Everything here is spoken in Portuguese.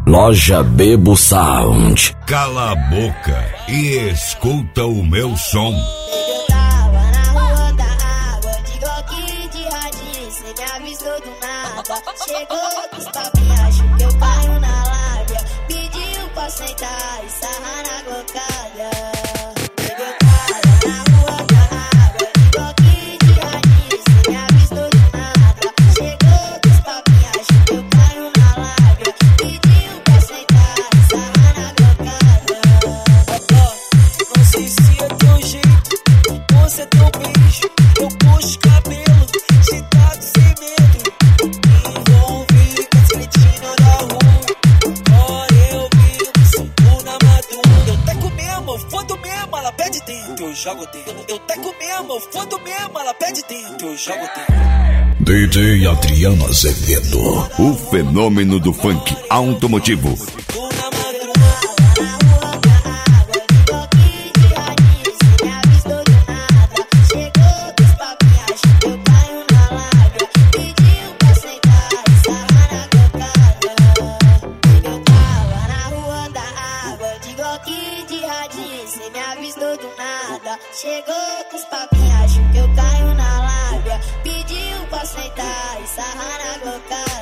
Loja Bebo Sound. Cala a boca e escuta o meu som. Eu tava na rua da água, de glock de radinho, cê me avisou do nada. Chegou com os papinhos, acho que eu caio na lábia. Pediu pra sentar e sarrar na glocada. Eu jogo dentro. Eu teco mesmo, eu fodo mesmo, ela pede dentro. Eu jogo dentro. DJ Adriano Azevedo, o fenômeno do funk automotivo. Cê me avisou do nada. Chegou com os papinhos, acho que eu caio na lábia. Pediu pra sentar e sarrar na glocada.